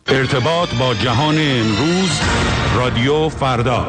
ارتباط با جهان امروز، رادیو فردا.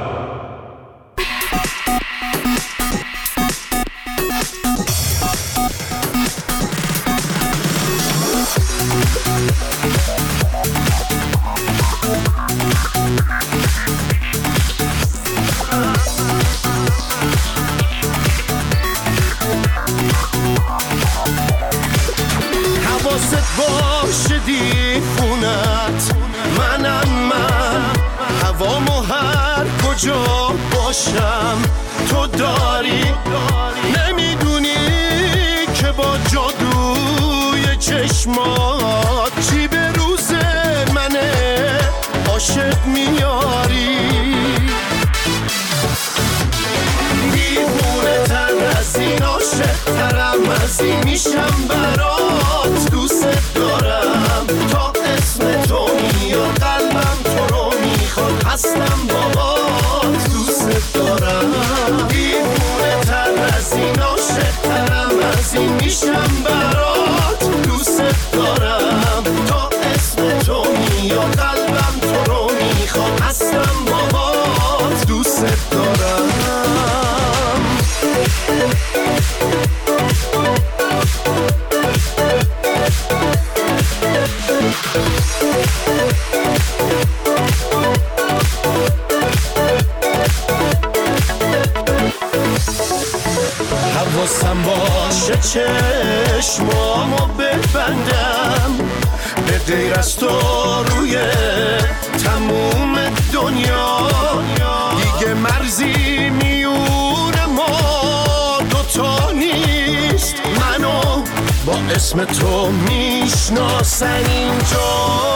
حواست باشه دیوونت، منم من، هوامو هر کجا باشم تو داری. نمیدونی که با جادوی چشمات چی به روز منه عاشق میاری. دیوونه تر از این، عاشق ترم از این میشم برات. دوست دارم تا اسم تو میاد، قلبم تو رو میخواد، هستم بابات. دوست دارم دیوونه تر از این، عاشق ترم از این میشم برات. دوست دارم تا اسم تو میاد، قلبم تو رو میخواد، هستم بابات. دوست دارم. حواسم باشه چشمامو ببندم، به غیر از تو روی تموم دنیا دیگه مرزی میونه ما دوتا نیست. منو با اسم تو میشناسن اینجا.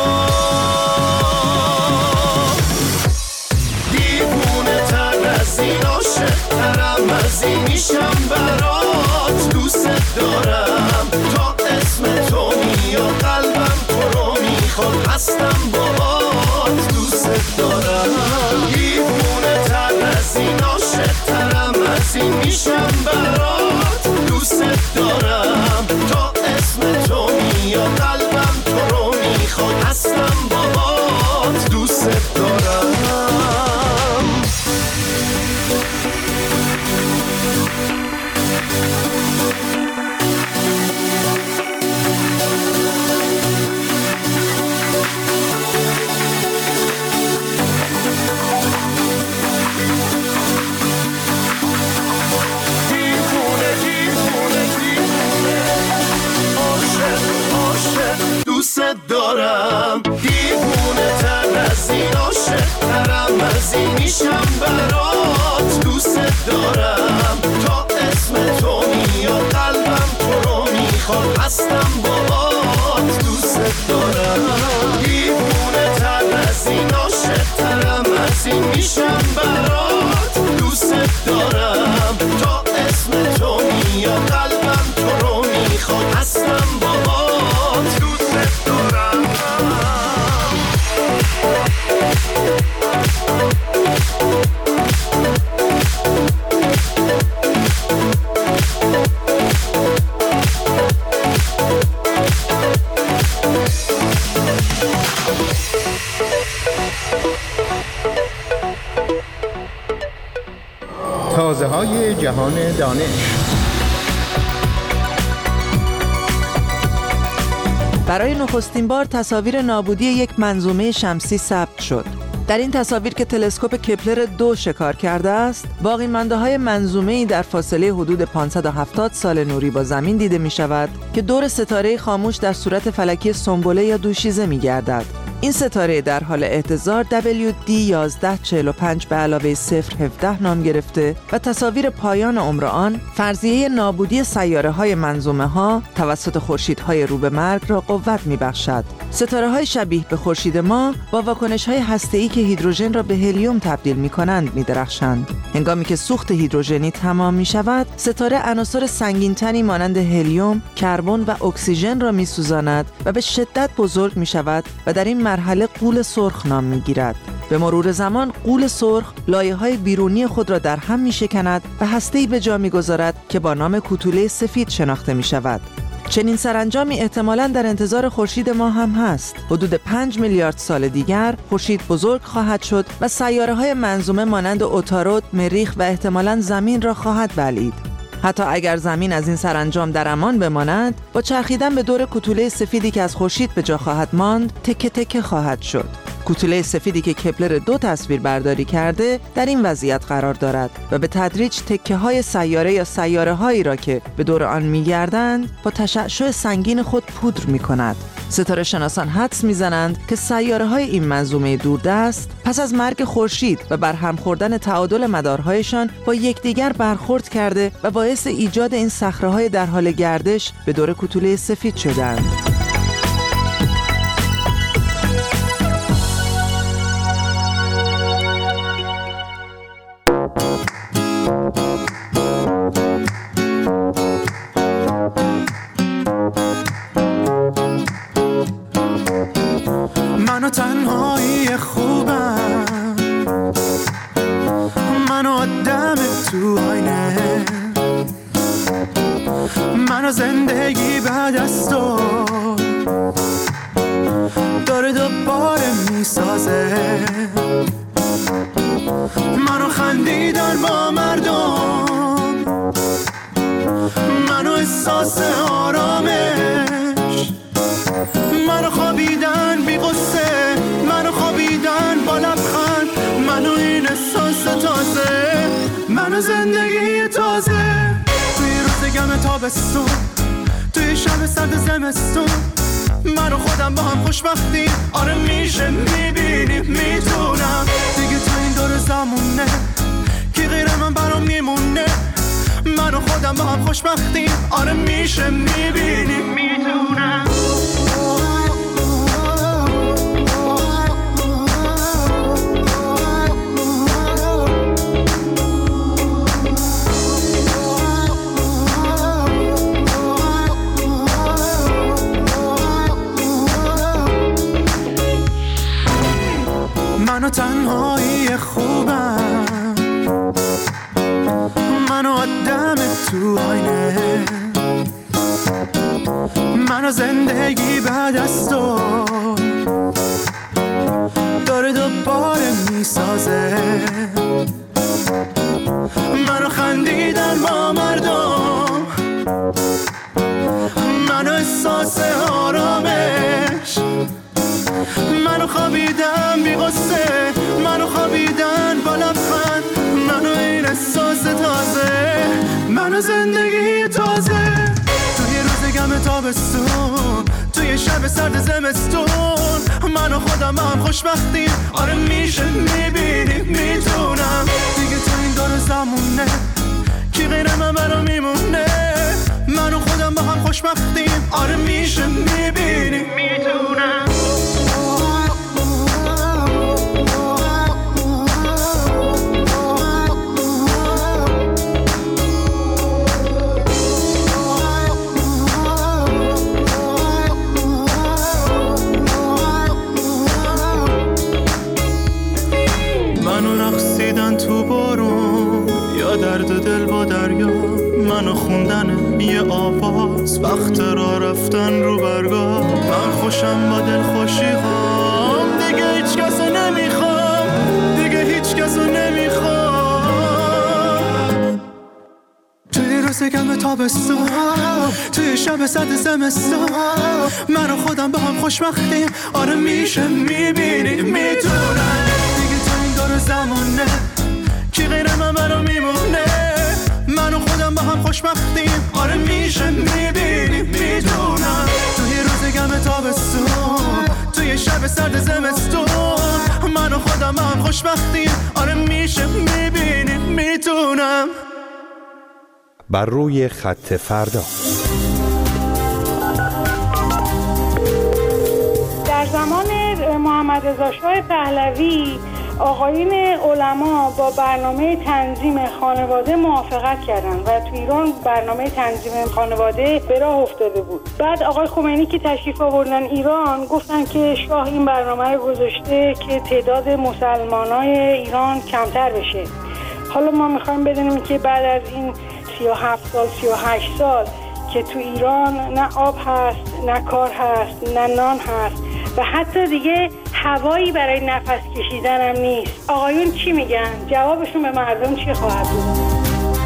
دیوونه تر از این، عاشق ترم از این میشم برات. دوست دارم تا اسم تو میاد، قلبم تو رو میخواد، هستم بابات. دوست دارم دیوونه تر از این، عاشق ترم از این میشم برات. دوست دارم تا اسم تو میاد، قلبم تو رو میخواد، هستم بابات. دوست دارم. دوست دارم دیوونه تر از این، عاشق ترم از این میشم برات. دوست دارم تا اسم تو میاد، قلبم تو رو میخواد، هستم بابات. دوست دارم دیوونه تر از این، عاشق ترم از این میشم برات. دوست دارم تا اسم تو میاد، قلبم تو رو میخواد، هستم بابات. دوست دارم. تازه‌های جهان دانش. برای نخستین بار تصاویر نابودی یک منظومه شمسی ثبت شد. در این تصاویر که تلسکوپ کپلر 2 شکار کرده است، باقی مانده‌های منظومه‌ای در فاصله حدود 570 سال نوری با زمین دیده می‌شود که دور ستاره خاموش در صورت فلکی سنبله یا دوشیزه می‌گردد. این ستاره در حال اهتزار WD1145 به علاوه 017 نام گرفته و تصاویر پایان عمر آن فرضیه نابودی سیاره‌های منظومه‌ها توسط خورشیدهای رو به مرگ را قوت می‌بخشد. ستاره‌های شبیه به خورشید ما با واکنش‌های هسته‌ای که هیدروژن را به هلیوم تبدیل می‌کنند می‌درخشند. هنگامی که سوخت هیدروژنی تمام می‌شود، ستاره عناصر سنگین‌تری مانند هلیوم، کربن و اکسیژن را می‌سوزاند و به شدت بزرگ می‌شود و در این مرحله غول سرخ نام می‌گیرد. به مرور زمان غول سرخ لایه‌های بیرونی خود را در هم می‌شکند و هسته‌ای به جا می‌گذارد که با نام کوتوله سفید شناخته می‌شود. چنین سرانجامی احتمالاً در انتظار خورشید ما هم هست. حدود 5 میلیارد سال دیگر خورشید بزرگ خواهد شد و سیاره‌های منظومه مانند عطارد، مریخ و احتمالاً زمین را خواهد بلعید. حتی اگر زمین از این سرانجام در امان بماند، با چرخیدن به دور کوتوله سفیدی که از خورشید به جا خواهد ماند، تکه تکه خواهد شد. کوتوله سفیدی که کپلر 2 تصویر برداری کرده در این وضعیت قرار دارد و به تدریج تکه های سیاره یا سیاره هایی را که به دور آن می‌گردند با تشعشع سنگین خود پودر می‌کند. ستاره شناسان حدس می‌زنند که سیاره های این منظومه دوردست پس از مرگ خورشید و برهم خوردن تعادل مدارهایشان با یکدیگر برخورد کرده و باعث ایجاد این صخره‌های در حال گردش به دور کوتوله سفید شدند. منو تنهایی خوبم، منو آدم تو آینه، منو زندگی بعد از تو داره دوباره میسازه، منو خندیدن با مردم، منو احساس آرامش، منو خوابیدن بی قصه، منو خوابیدن با لبخند، منو این احساس تازه، منو زندگی تازه. توی روز گم تابستون، توی شب سرد زمستون، منو خودم با هم خوشبختیم. آره میشه میبینیم میتونم دیگه تو این دور زمونه کی غیر من برام میمونه، منو خودم با هم خوشبختیم. آره میشه میبینیم میتونم. منو تنهایی خوبم، منو آدم تو آینه، منو زندگی بعد از تو داره دوباره میسازه، منو خندیدن با مردم، منو احساس آرامش، منو خوابیدم بی غصه، منو خوابیدن با لبخند، منو این احساس تازه، منو زندگی تازه. توی روز گم تابستون، توی شب سرد زمستون، منو خودم هم خوشبختیم. آره میشه میبینیم میتونم دیگه تو این دور زمونه کی غیر من برام میمونه، منو خودم با هم خوشبختیم. آره میشه میبینیم میتونم. تو بارون یا درد دل با دریا، منو خوندن یه آواز وقت را رفتن رو برگاه، من خوشم با دل خوشی هام، دیگه هیچ کسو نمیخوام، دیگه هیچ کسو نمیخوام. توی روز گم تابستون، توی شب سرد زمستون، منو خودم با هم خوشبختیم. آره میشه میبینیم میتونم دیگه تو این دور زمونه کی غیر من برام میمونه، منو خودم با هم خوشبختیم. آره میشه میبینیم میتونم توی روز گم تابستون، توی شب سرد زمستون، منو خودم با هم خوشبختیم. آره میشه میبینیم میتونم. بر روی خط فردا. در زمان محمد رضا شاه پهلوی آقایون علما با برنامه تنظیم خانواده موافقت کردند و تو ایران برنامه تنظیم خانواده به راه افتاده بود. بعد آقای خمینی که تشریف آوردن ایران گفتن که شاه این برنامه رو گذاشته که تعداد مسلمانای ایران کمتر بشه. حالا ما میخوایم بدونیم که بعد از این 37 سال 38 سال که تو ایران نه آب هست، نه کار هست، نه نان هست و حتی دیگه هوایی برای نفس کشیدن هم نیست. آقایون چی میگن؟ جوابشون به مردم چی خواهد بود؟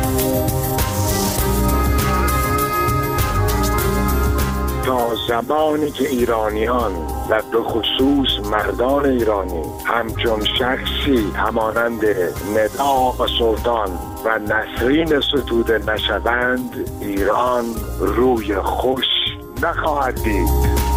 تا زمانی که ایرانیان و به خصوص مردان ایرانی همچون شخصی همانند ندا و سلطان و نسرین ستوده نشوند، ایران روی خوش نخواهد دید.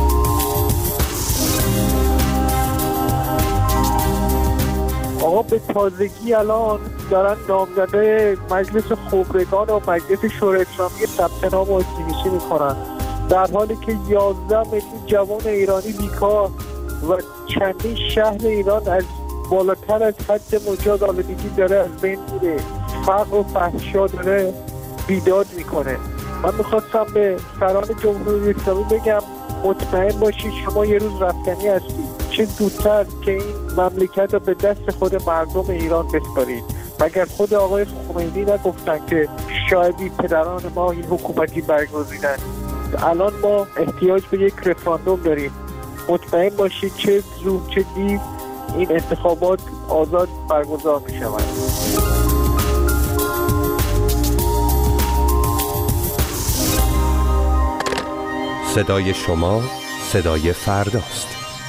آقا به تازگی الان دارن نامزده مجلس خبرگان و مجلس شورای اسلامی ثبت نام و نویسی میکنن، در حالی که 11 میلیون جوان ایرانی بیکار و چندین شهر ایران از بالاتر از حد مجاز آلودگی داره از بین میره، فقر و فحشا داره بیداد میکنه. من میخواستم به سران جمهوری اسلامی بگم مطمئن باشید شما یه روز رفتنی هستید، چه زودتر که این مملکت رو به دست خود مردم ایران بسپارید. مگر خود آقای خمینی نگفتن که شاید پدران ما این حکومتی برگزیدن؟ الان ما احتیاج به یک رفراندوم داریم. مطمئن باشید چه زود چه دیر این انتخابات آزاد برگزار می شود. صدای شما صدای فرداست.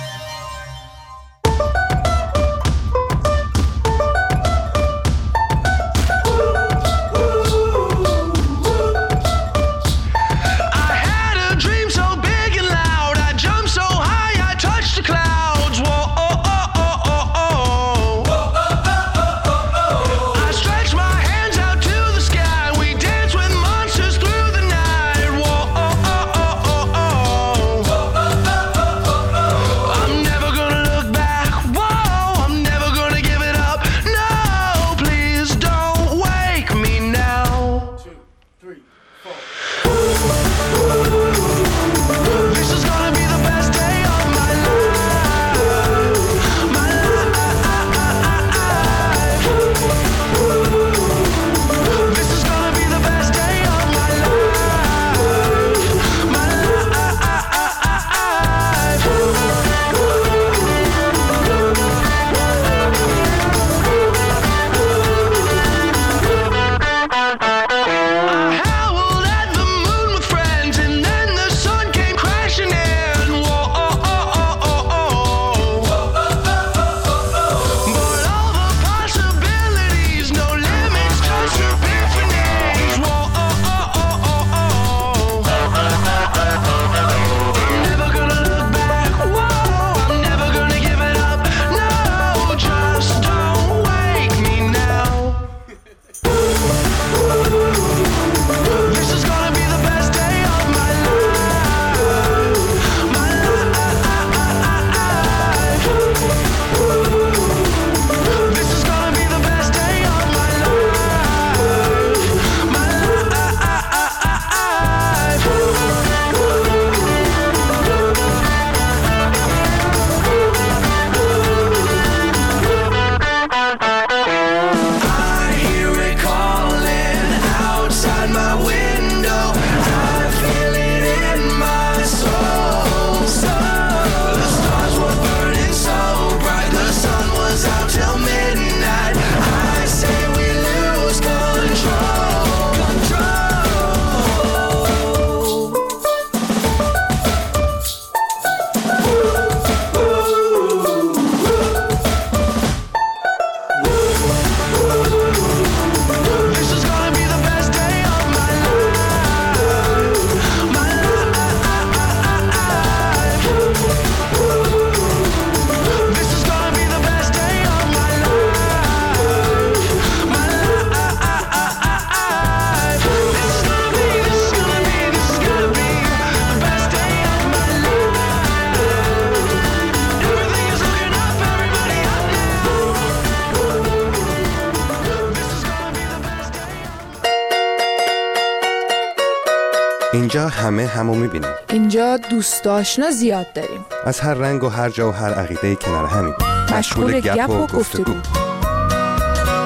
اینجا همو میبینیم. اینجا دوست آشنا زیاد داریم. از هر رنگ و هر جا و هر عقیده‌ای کنار همیم. مشغول گپ و گفتگو.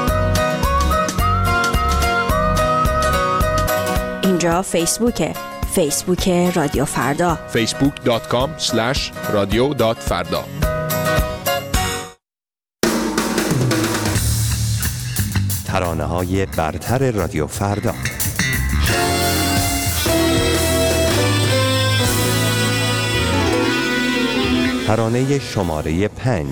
اینجا فیسبوکه. فیسبوک رادیو فردا facebook.com/radio.farda. ترانه‌های برتر رادیو فردا. ترانه شماره 5.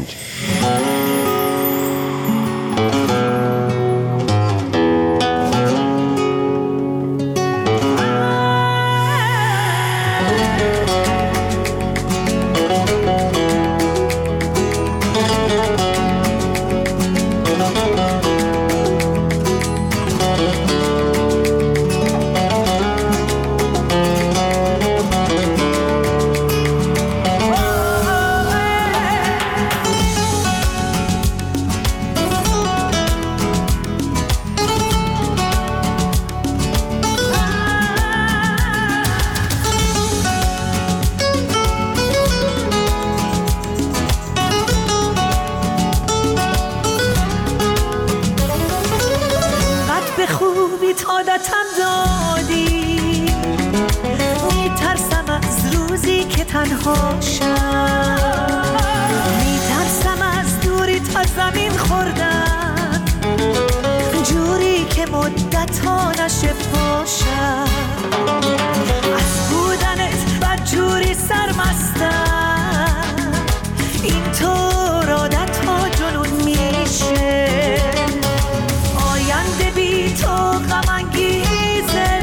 عادتم دادی، میترسم از روزی که تنها شم، میترسم از دوری تا زمین خوردن، جوری که مدت‌ها نشه باشم، از بودنت بدجوری سرمستم، اینطور عادت‌ها جنون میشه، آینده بی تو غم انگیزه،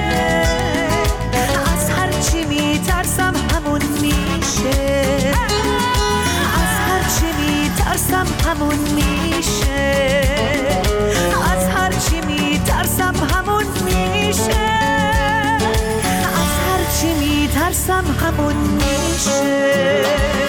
از هر چی میترسم همون میشه، از هر چی میترسم همون میشه، از هر چی میترسم همون میشه، از هر چی میترسم همون میشه.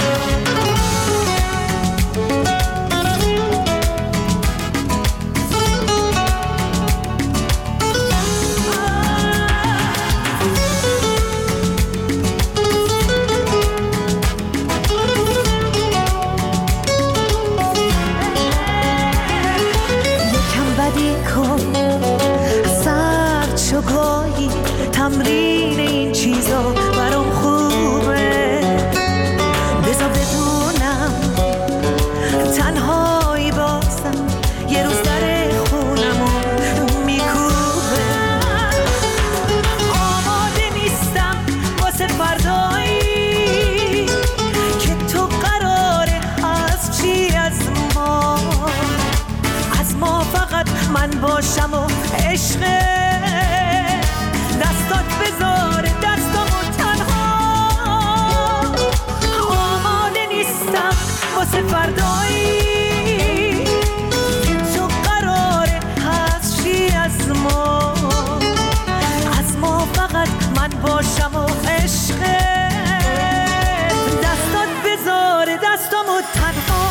تمرین این چیزا برام خوبه، بذار بدونم تنهایی بازم یه روز در خونمو میکوبه، آماده نیستم واسه فردایی که تو قراره از چی از ما فقط من باشم و عشقه، دستات بذار دستامو تنها، آماده نیستم واسه فردایی که تو قراره هست چی از ما فقط من باشم و عشقه، دستات بذار دستامو تنها.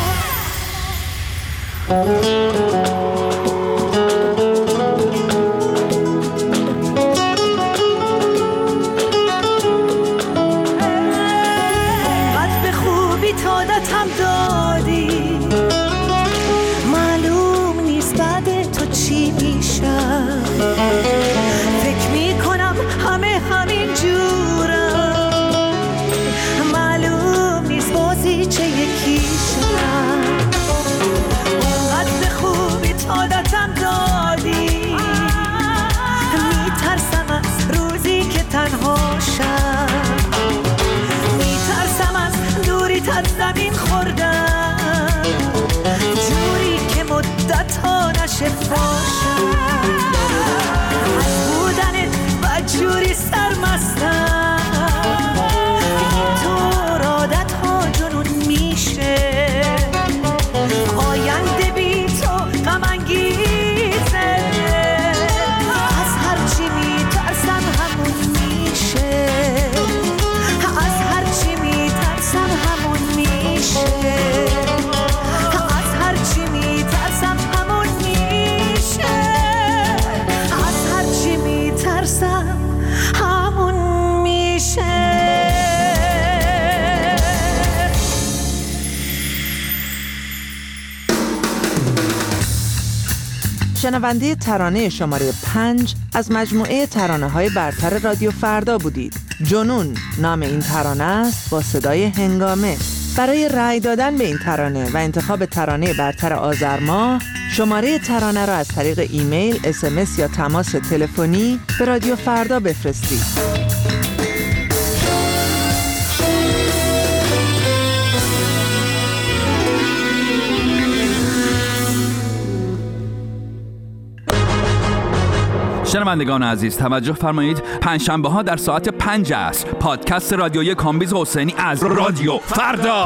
عادتم دادی، معلوم نیست بعد تو چی میشم، فکر میکنم همه همین جورم، معلوم نیست بازی چه یکیشم، اونقدر خوبی عادتم دادی، میترسم از روزی که تنها شم، میترسم از دوری تا زمین خوردن، جوری که مدت‌ها نشه باشم، از بودنت بدجوری سرمستم، اینطور عادت‌ها جنون میشه، آینده بی تو غم انگیزه، از هر چی میترسم همون میشه، از هر چی میترسم همون میشه، از هر چی میترسم همون میشه، شنونده ترانه شماره 5 از مجموعه ترانه‌های برتر رادیو فردا بودید. جنون نام این ترانه است با صدای هنگامه. برای رأی دادن به این ترانه و انتخاب ترانه برتر آذر ماه، شماره ترانه را از طریق ایمیل، SMS یا تماس تلفنی به رادیو فردا بفرستید. شنوندگان عزیز توجه فرمایید، پنجشنبه ها در ساعت 5 عصر پادکست رادیویی کامبیز حسینی از رادیو فردا.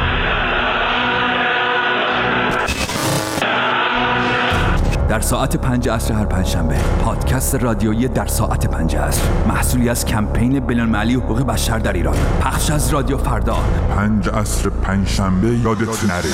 در ساعت 5 عصر هر پنجشنبه پادکست رادیویی در ساعت 5 عصر، محصولی از کمپین بین‌المللی حقوق بشر در ایران، پخش از رادیو فردا. 5 عصر پنجشنبه یادت نره.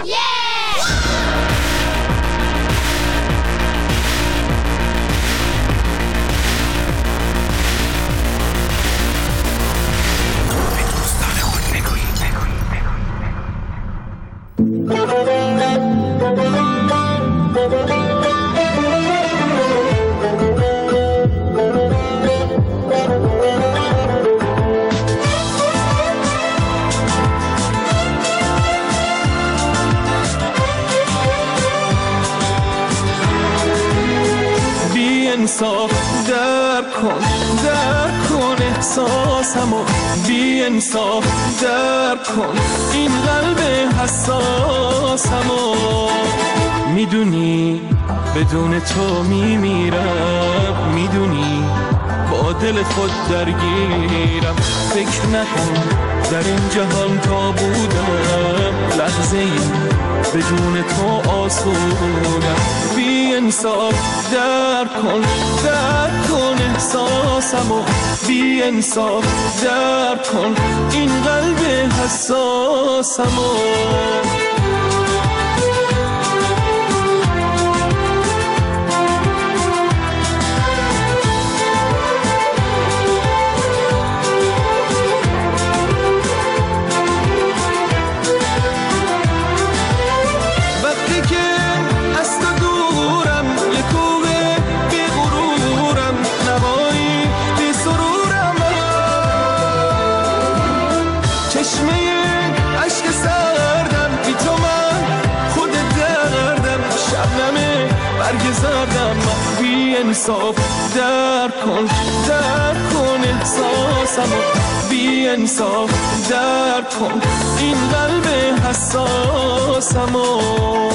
احساسمو بی انصاف در کن، این قلب حساسمو میدونی بدون تو میمیرم، میدونی با دل خود درگیرم، فکر نکن در این جهان تا بودم لحظه ای بدون تو آسودم. بی انصاف در کن احساسمو، بی انصاف در کن این قلب حساسمو. بی انصاف در کن احساسمو، بی انصاف در کن این قلب حساسمو.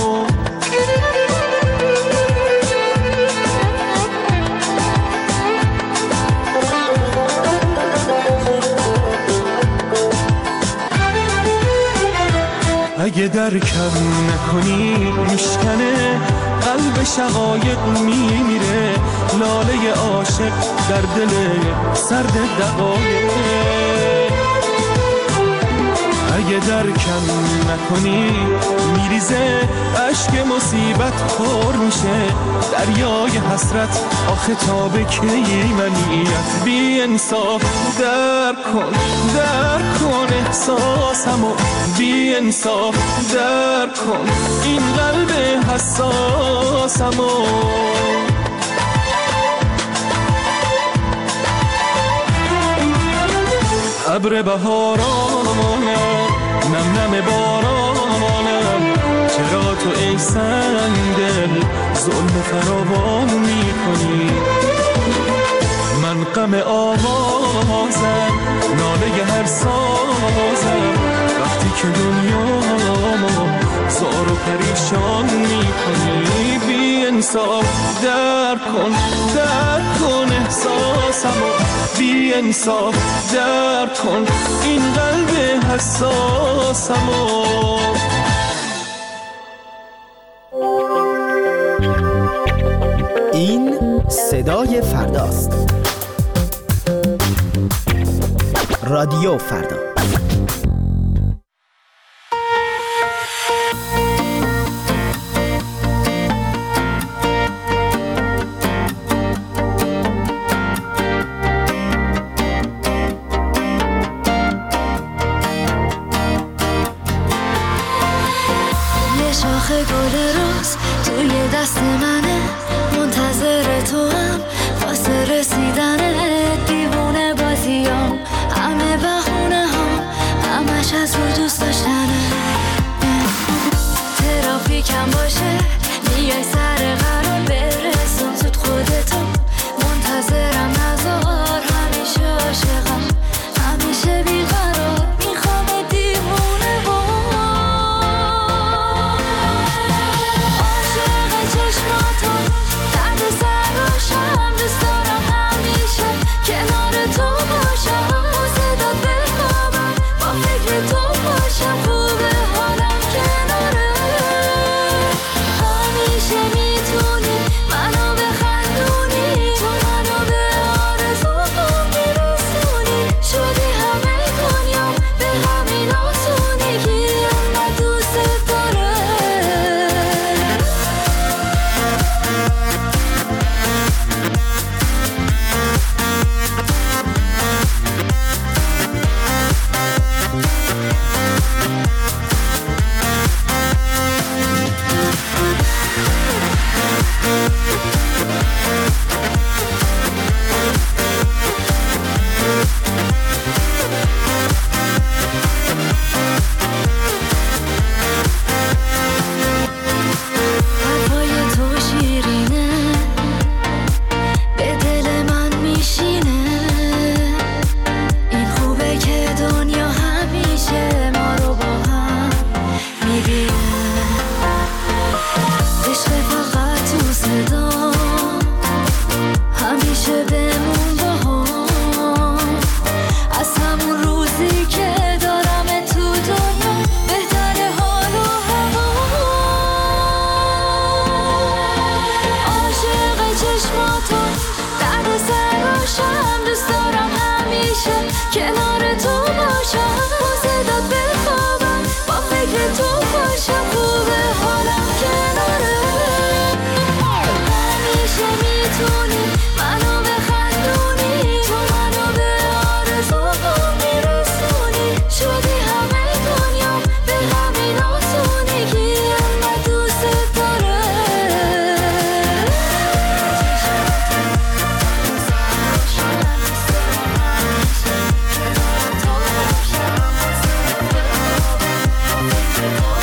اگه درکم نکنی میشکنه قلب شقایق میمیره، لاله عاشق در دل سرد دقایق. اگه درکم نکنی میریزه اشک مصیبت پر میشه، دریای حسرت آخه تا به کی منیت. بی انصاف در کن احساسمو، بی انصاف در کن این قلب حساسمو. ابر بهارانم نم بارانم، چرا تو ای سنگدل ظلم فراوان میکنی؟ من غم آوازم ناله هر سازم، وقتی که دنیامو زار و پریشان میکنی. بی انصاف در کن احساسمو، بی انصاف در کن این قلب حساسمو. این صدای فرداست. رادیو فردا. شاخه گل روز توی دست منه، منتظر تو هم واسه رسیدن دیوونه بازیام، همه بهونه ها همش از رو دوست داشتنه. ترافیکم باشه میای سر قرار برسون زود خودتو، منتظرم نزار همیشه عاشقم همیشه بیقرار میخوام دیوونه با عاشق چشماتو درد سراشم، دوست دارم همیشه کنار تو باشم، صدات بخوابم با فکر تو باشم، خوبه حالم کناره، همیشه میتونی منو بخندونی، تو منو به آرزوام میرسونی، شدی همه دنیا به همین آسونگی، انقدر دوست داره. حرفای تو شیرینه به دل من میشینه، این خوبه که دنیا همیشه ما رو با هم میبینه، عشق فقط تو صدا همیشه بمون با هم، از همون روزی که دارم تو دنیا بهتر حال و هوا، عاشق چشماتو درد سراشم، دوست دارم همیشه کنار تو باشم، با صدات بخوابم با فکر تو باشم، خوبه حالم کناره، همیشه میتونی منو بخندونی، تو منو به آرزوام میرسونی، شدی همه دنیا به همین آسونگی، انقدر دوست داره. Oh